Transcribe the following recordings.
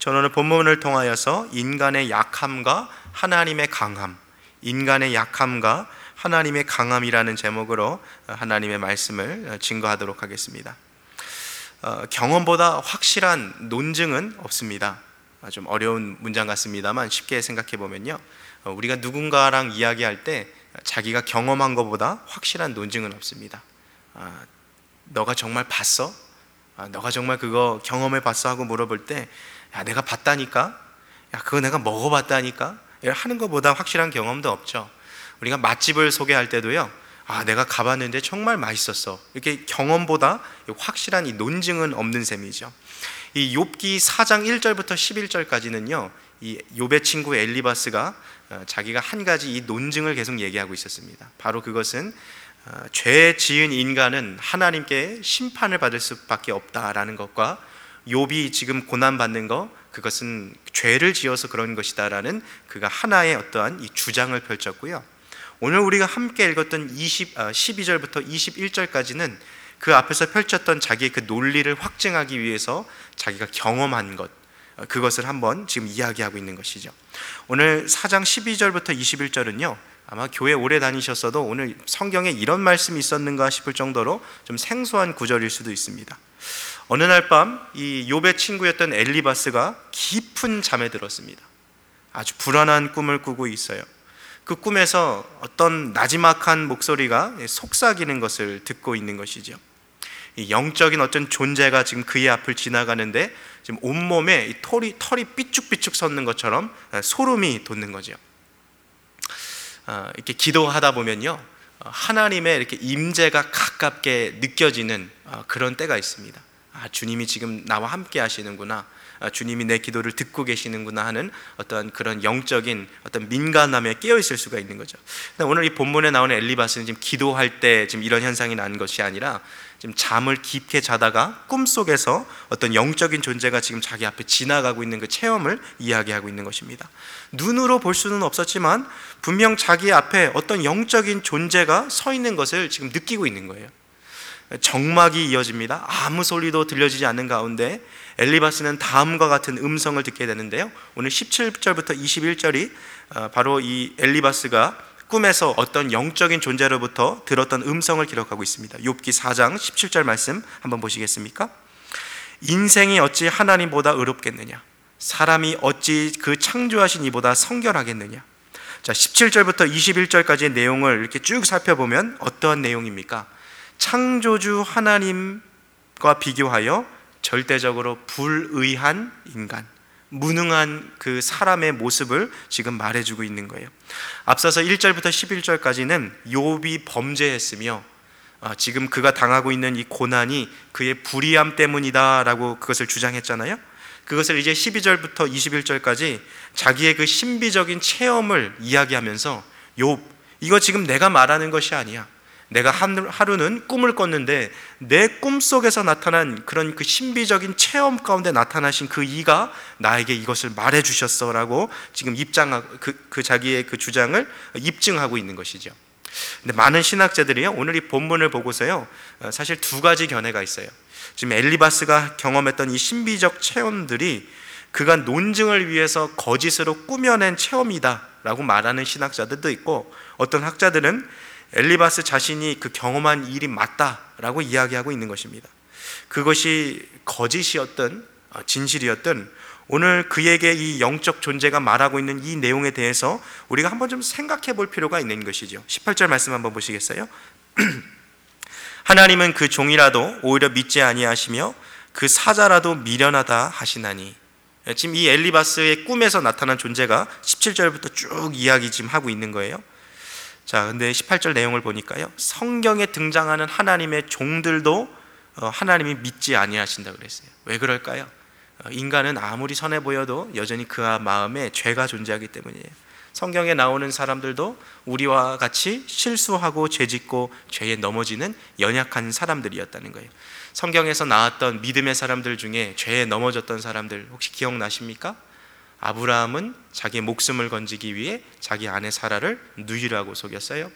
저는 오늘 본문을 통하여서 인간의 약함과 하나님의 강함, 인간의 약함과 하나님의 강함이라는 제목으로 하나님의 말씀을 증거하도록 하겠습니다. 경험보다 확실한 논증은 없습니다. 좀 어려운 문장 같습니다만 쉽게 생각해 보면요, 우리가 누군가랑 이야기할 때 자기가 경험한 것보다 확실한 논증은 없습니다. 너가 정말 봤어? 너가 정말 그거 경험해 봤어? 하고 물어볼 때, 야, 내가 봤다니까? 야, 그거 내가 먹어봤다니까? 하는 것보다 확실한 경험도 없죠. 우리가 맛집을 소개할 때도요, 내가 가봤는데 정말 맛있었어, 이렇게 경험보다 확실한 이 논증은 없는 셈이죠. 이 욥기 4장 1절부터 11절까지는요, 이 욥의 친구 엘리바스가 자기가 한 가지 이 논증을 계속 얘기하고 있었습니다. 바로 그것은 죄 지은 인간은 하나님께 심판을 받을 수밖에 없다라는 것과, 욥이 지금 고난받는 것, 그것은 죄를 지어서 그런 것이다라는 그가 하나의 어떠한 이 주장을 펼쳤고요. 오늘 우리가 함께 읽었던 12절부터 21절까지는 그 앞에서 펼쳤던 자기의 그 논리를 확증하기 위해서 자기가 경험한 것, 그것을 한번 지금 이야기하고 있는 것이죠. 오늘 4장 12절부터 21절은요, 아마 교회 오래 다니셨어도 오늘 성경에 이런 말씀이 있었는가 싶을 정도로 좀 생소한 구절일 수도 있습니다. 어느 날 밤 이 욥의 친구였던 엘리바스가 깊은 잠에 들었습니다. 아주 불안한 꿈을 꾸고 있어요. 그 꿈에서 어떤 나지막한 목소리가 속삭이는 것을 듣고 있는 것이죠. 이 영적인 어떤 존재가 지금 그의 앞을 지나가는데 지금 온몸에 털이 삐쭉삐쭉 솟는 것처럼 소름이 돋는 거죠. 이렇게 기도하다 보면요, 하나님의 이렇게 임재가 가깝게 느껴지는 그런 때가 있습니다. 주님이 지금 나와 함께 하시는구나, 주님이 내 기도를 듣고 계시는구나 하는 어떤 그런 영적인 어떤 민감함에 깨어 있을 수가 있는 거죠. 근데 오늘 이 본문에 나오는 엘리바스는 지금 기도할 때 지금 이런 현상이 나는 것이 아니라 지금 잠을 깊게 자다가 꿈속에서 어떤 영적인 존재가 지금 자기 앞에 지나가고 있는 그 체험을 이야기하고 있는 것입니다. 눈으로 볼 수는 없었지만 분명 자기 앞에 어떤 영적인 존재가 서 있는 것을 지금 느끼고 있는 거예요. 정막이 이어집니다. 아무 소리도 들려지지 않는 가운데 엘리바스는 다음과 같은 음성을 듣게 되는데요, 오늘 17절부터 21절이 바로 이 엘리바스가 꿈에서 어떤 영적인 존재로부터 들었던 음성을 기록하고 있습니다. 욥기 4장 17절 말씀 한번 보시겠습니까? 인생이 어찌 하나님보다 의롭겠느냐, 사람이 어찌 그 창조하신 이보다 성결하겠느냐. 자, 17절부터 21절까지의 내용을 이렇게 쭉 살펴보면 어떠한 내용입니까? 창조주 하나님과 비교하여 절대적으로 불의한 인간, 무능한 그 사람의 모습을 지금 말해주고 있는 거예요. 앞서서 1절부터 11절까지는 욥이 범죄했으며 지금 그가 당하고 있는 이 고난이 그의 불의함 때문이다라고 그것을 주장했잖아요. 그것을 이제 12절부터 21절까지 자기의 그 신비적인 체험을 이야기하면서, 욥, 이거 지금 내가 말하는 것이 아니야. 내가 하루는 꿈을 꿨는데 내 꿈속에서 나타난 그런 그 신비적인 체험 가운데 나타나신 그 이가 나에게 이것을 말해 주셨어라고 지금 자기의 그 주장을 입증하고 있는 것이죠. 근데 많은 신학자들이요, 오늘 이 본문을 보고서요, 사실 두 가지 견해가 있어요. 지금 엘리바스가 경험했던 이 신비적 체험들이 그가 논증을 위해서 거짓으로 꾸며낸 체험이다라고 말하는 신학자들도 있고, 어떤 학자들은 엘리바스 자신이 그 경험한 일이 맞다라고 이야기하고 있는 것입니다. 그것이 거짓이었든 진실이었든 오늘 그에게 이 영적 존재가 말하고 있는 이 내용에 대해서 우리가 한번 좀 생각해 볼 필요가 있는 것이죠. 18절 말씀 한번 보시겠어요? 하나님은 그 종이라도 오히려 믿지 아니하시며 그 사자라도 미련하다 하시나니. 지금 이 엘리바스의 꿈에서 나타난 존재가 17절부터 쭉 이야기 지금 하고 있는 거예요. 자, 근데 18절 내용을 보니까요, 성경에 등장하는 하나님의 종들도 하나님이 믿지 아니하신다 그랬어요. 왜 그럴까요? 인간은 아무리 선해 보여도 여전히 그 마음에 죄가 존재하기 때문이에요. 성경에 나오는 사람들도 우리와 같이 실수하고 죄짓고 죄에 넘어지는 연약한 사람들이었다는 거예요. 성경에서 나왔던 믿음의 사람들 중에 죄에 넘어졌던 사람들 혹시 기억나십니까? 아브라함은 자기의 목숨을 건지기 위해 자기 아내 사라를 누이라고 속였어요.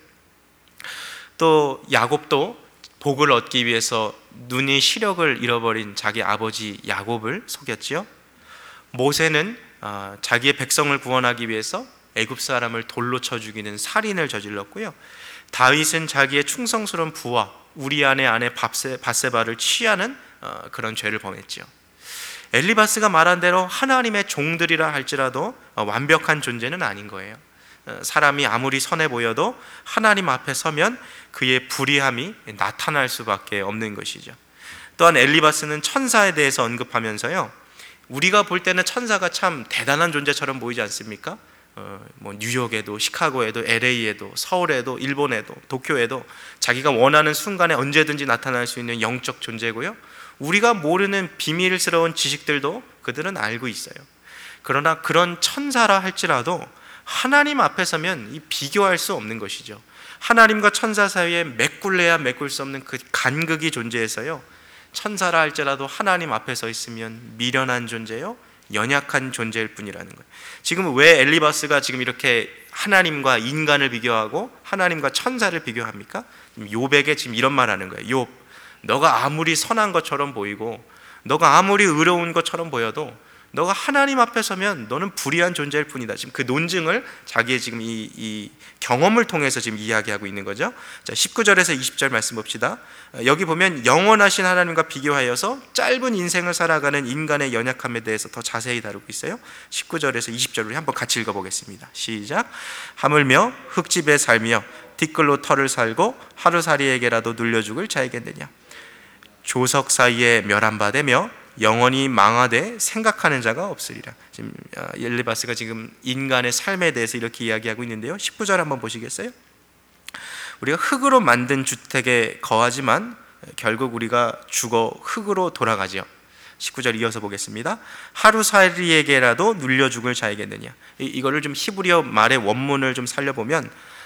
또 야곱도 복을 얻기 위해서 눈의 시력을 잃어버린 자기 아버지 야곱을 속였지요. 모세는 자기의 백성을 구원하기 위해서 애굽 사람을 돌로 쳐 죽이는 살인을 저질렀고요. 다윗은 자기의 충성스러운 부하 우리아의 아내 밧세바를 취하는 그런 죄를 범했죠. 엘리바스가 말한 대로 하나님의 종들이라 할지라도 완벽한 존재는 아닌 거예요. 사람이 아무리 선해 보여도 하나님 앞에 서면 그의 불의함이 나타날 수밖에 없는 것이죠. 또한 엘리바스는 천사에 대해서 언급하면서요, 우리가 볼 때는 천사가 참 대단한 존재처럼 보이지 않습니까? 뉴욕에도 시카고에도 LA에도 서울에도 일본에도 도쿄에도 자기가 원하는 순간에 언제든지 나타날 수 있는 영적 존재고요, 우리가 모르는 비밀스러운 지식들도 그들은 알고 있어요. 그러나 그런 천사라 할지라도 하나님 앞에 서면 비교할 수 없는 것이죠. 하나님과 천사 사이에 메꿀래야 메꿀 수 없는 그 간극이 존재해서요, 천사라 할지라도 하나님 앞에 서 있으면 미련한 존재요, 연약한 존재일 뿐이라는 거예요. 지금 왜 엘리바스가 지금 이렇게 하나님과 인간을 비교하고 하나님과 천사를 비교합니까? 욥에게 지금 이런 말 하는 거예요. 욥, 너가 아무리 선한 것처럼 보이고 너가 아무리 의로운 것처럼 보여도 너가 하나님 앞에 서면 너는 불의한 존재일 뿐이다. 지금 그 논증을 자기의 지금 이 경험을 통해서 지금 이야기하고 있는 거죠. 자, 19절에서 20절 말씀 봅시다. 여기 보면 영원하신 하나님과 비교하여서 짧은 인생을 살아가는 인간의 연약함에 대해서 더 자세히 다루고 있어요. 19절에서 20절 우리 한번 같이 읽어보겠습니다. 시작. 하물며 흙집에 살며 티끌로 털을 살고 하루살이에게라도 눌려 죽을 자이겠느냐. 조석 사이에 멸함받으며 영원히 망하되 생각하는 자가 없으리라. 지금 엘리바스가 지금 인간의 삶에 대해서 이렇게 이야기하고 있는데요, 19절 한번 보시겠어요? 우리가 흙으로 만든 주택에 거하지만 결국 우리가 죽어 흙으로 돌아가죠. 19절 이어서 보겠습니다. 하루살이에게라도 눌려 죽을 자이겠느냐. 이거를 좀 히브리어 말의 원문을 좀 살려보면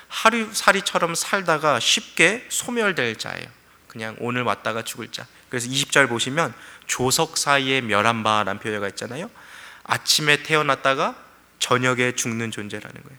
하루살이처럼 살다가 쉽게 소멸될 자예요. 그냥 오늘 왔다가 죽을 자. 그래서 20절 보시면 조석 사이에 멸한 바라는 표현가 있잖아요. 아침에 태어났다가 저녁에 죽는 존재라는 거예요.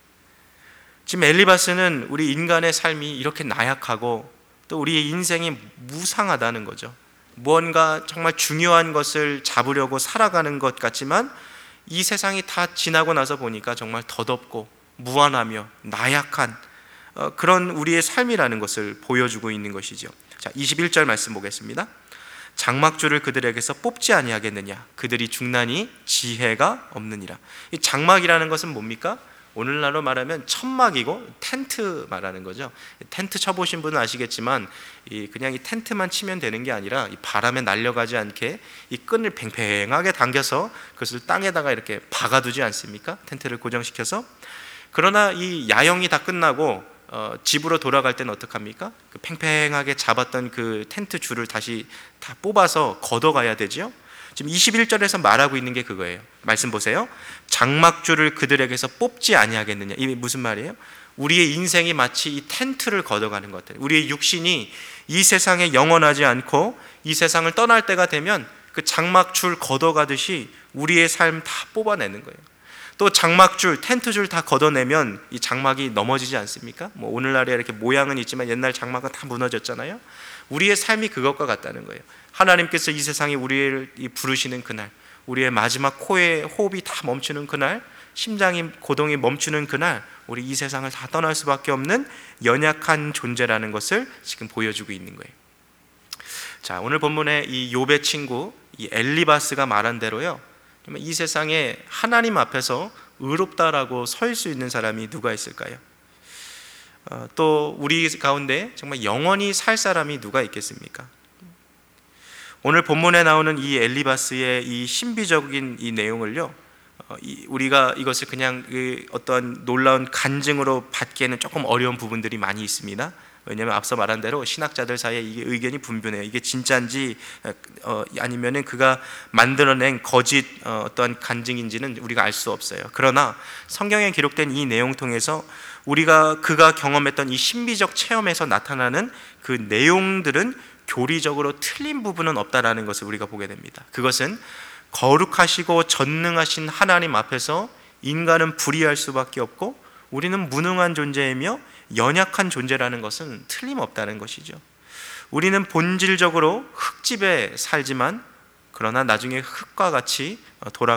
지금 엘리바스는 우리 인간의 삶이 이렇게 나약하고 또 우리의 인생이 무상하다는 거죠. 무언가 정말 중요한 것을 잡으려고 살아가는 것 같지만 이 세상이 다 지나고 나서 보니까 정말 덧없고 무한하며 나약한 그런 우리의 삶이라는 것을 보여주고 있는 것이죠. 자, 21절 말씀 보겠습니다. 장막줄을 그들에게서 뽑지 아니하겠느냐. 그들이 죽나니 지혜가 없느니라. 이 장막이라는 것은 뭡니까? 오늘날로 말하면 천막이고 텐트 말하는 거죠. 텐트 쳐보신 분은 아시겠지만 그냥 이 텐트만 치면 되는 게 아니라 이 바람에 날려가지 않게 이 끈을 팽팽하게 당겨서 그것을 땅에다가 이렇게 박아두지 않습니까? 텐트를 고정시켜서. 그러나 이 야영이 다 끝나고 집으로 돌아갈 때는 어떡합니까? 그 팽팽하게 잡았던 그 텐트 줄을 다시 다 뽑아서 걷어가야 되죠. 지금 21절에서 말하고 있는 게 그거예요. 말씀 보세요. 장막줄을 그들에게서 뽑지 아니하겠느냐. 이게 무슨 말이에요? 우리의 인생이 마치 이 텐트를 걷어가는 것 같아요. 우리의 육신이 이 세상에 영원하지 않고 이 세상을 떠날 때가 되면 그 장막줄 걷어가듯이 우리의 삶 다 뽑아내는 거예요. 또 장막줄, 텐트줄 다 걷어내면 이 장막이 넘어지지 않습니까? 뭐 오늘날에 이렇게 모양은 있지만 옛날 장막은 다 무너졌잖아요. 우리의 삶이 그것과 같다는 거예요. 하나님께서 이 세상에 우리를 부르시는 그날, 우리의 마지막 코에 호흡이 다 멈추는 그날, 심장이 고동이 멈추는 그날, 우리 이 세상을 다 떠날 수밖에 없는 연약한 존재라는 것을 지금 보여주고 있는 거예요. 자, 오늘 본문의 이 욥의 친구 이 엘리바스가 말한 대로요, 이 세상에 하나님 앞에서 의롭다라고 설 수 있는 사람이 누가 있을까요? 또 우리 가운데 정말 영원히 살 사람이 누가 있겠습니까? 오늘 본문에 나오는 이 엘리바스의 이 신비적인 이 내용을요, 우리가 이것을 그냥 어떤 놀라운 간증으로 받기에는 조금 어려운 부분들이 많이 있습니다. 왜냐하면 앞서 말한 대로 신학자들 사이에 이게 의견이 분분해요. 이게 진짜인지 아니면은 그가 만들어낸 거짓 어떠한 간증인지는 우리가 알 수 없어요. 그러나 성경에 기록된 이 내용 통해서 그가 경험했던 이 신비적 체험에서 나타나는 그 내용들은 교리적으로 틀린 부분은 없다라는 것을 우리가 보게 됩니다. 그것은 거룩하시고 전능하신 하나님 앞에서 인간은 불의할 수밖에 없고 우리는 무능한 존재이며 연약한 존재라는 것은 틀림없다는 것이죠. 우리는 본질적으로 흙집에 살지만 그러나 나중에 흙과 같이 돌아갈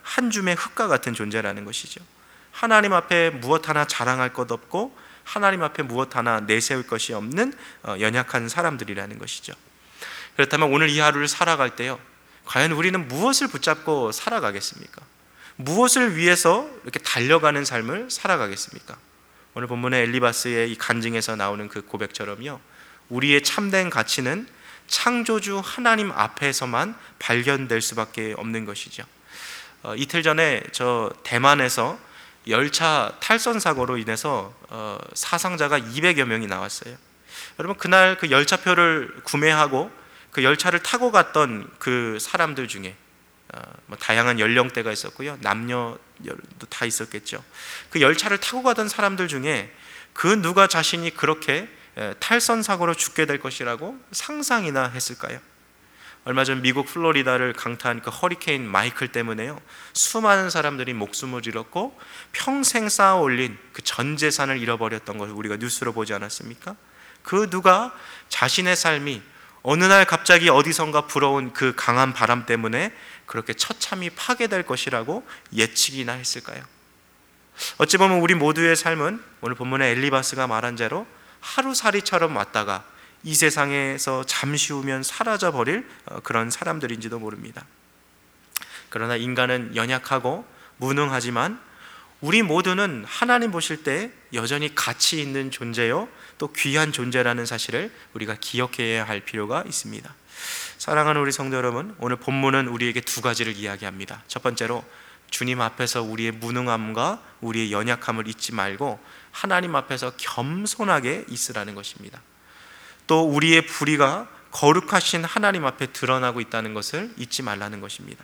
한 줌의 흙과 같은 존재라는 것이죠. 하나님 앞에 무엇 하나 자랑할 것 없고 하나님 앞에 무엇 하나 내세울 것이 없는 연약한 사람들이라는 것이죠. 그렇다면 오늘 이 하루를 살아갈 때요, 과연 우리는 무엇을 붙잡고 살아가겠습니까? 무엇을 위해서 이렇게 달려가는 삶을 살아가겠습니까? 오늘 본문의 엘리바스의 이 간증에서 나오는 그 고백처럼요, 우리의 참된 가치는 창조주 하나님 앞에서만 발견될 수밖에 없는 것이죠. 이틀 전에 저 대만에서 열차 탈선 사고로 인해서 사상자가 200여 명이 나왔어요. 여러분, 그날 그 열차표를 구매하고 그 열차를 타고 갔던 그 사람들 중에 다양한 연령대가 있었고요, 남녀도 다 있었겠죠. 그 열차를 타고 가던 사람들 중에 그 누가 자신이 그렇게 탈선 사고로 죽게 될 것이라고 상상이나 했을까요? 얼마 전 미국 플로리다를 강타한 그 허리케인 마이클 때문에요, 수많은 사람들이 목숨을 잃었고 평생 쌓아 올린 그 전 재산을 잃어버렸던 것을 우리가 뉴스로 보지 않았습니까? 그 누가 자신의 삶이 어느 날 갑자기 어디선가 불어온 그 강한 바람 때문에 그렇게 처참히 파괴될 것이라고 예측이나 했을까요? 어찌 보면 우리 모두의 삶은 오늘 본문의 엘리바스가 말한 대로 하루살이처럼 왔다가 이 세상에서 잠시 후면 사라져버릴 그런 사람들인지도 모릅니다. 그러나 인간은 연약하고 무능하지만 우리 모두는 하나님 보실 때 여전히 가치 있는 존재요, 또 귀한 존재라는 사실을 우리가 기억해야 할 필요가 있습니다. 사랑하는 우리 성도 여러분, 오늘 본문은 우리에게 두 가지를 이야기합니다. 첫 번째로 주님 앞에서 우리의 무능함과 우리의 연약함을 잊지 말고 하나님 앞에서 겸손하게 있으라는 것입니다. 또 우리의 불의가 거룩하신 하나님 앞에 드러나고 있다는 것을 잊지 말라는 것입니다.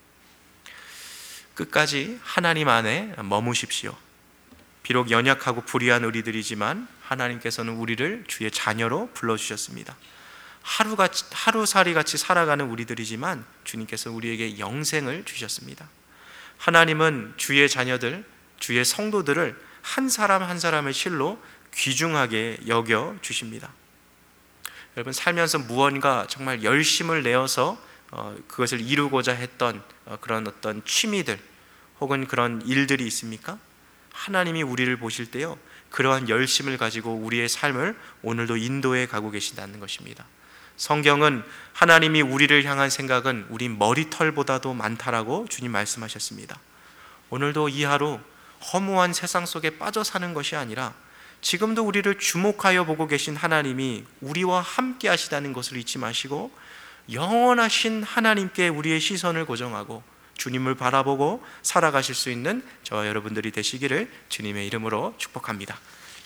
끝까지 하나님 안에 머무십시오. 비록 연약하고 불의한 우리들이지만 하나님께서는 우리를 주의 자녀로 불러주셨습니다. 하루살이같이 살아가는 우리들이지만 주님께서 우리에게 영생을 주셨습니다. 하나님은 주의 자녀들, 주의 성도들을 한 사람 한 사람의 실로 귀중하게 여겨 주십니다. 여러분, 살면서 무언가 정말 열심을 내어서 그것을 이루고자 했던 그런 어떤 취미들 혹은 그런 일들이 있습니까? 하나님이 우리를 보실 때요, 그러한 열심을 가지고 우리의 삶을 오늘도 인도해 가고 계신다는 것입니다. 성경은 하나님이 우리를 향한 생각은 우리 머리털보다도 많다라고 주님 말씀하셨습니다. 오늘도 이 하루 허무한 세상 속에 빠져 사는 것이 아니라 지금도 우리를 주목하여 보고 계신 하나님이 우리와 함께 하시다는 것을 잊지 마시고 영원하신 하나님께 우리의 시선을 고정하고 주님을 바라보고 살아가실 수 있는 저와 여러분들이 되시기를 주님의 이름으로 축복합니다.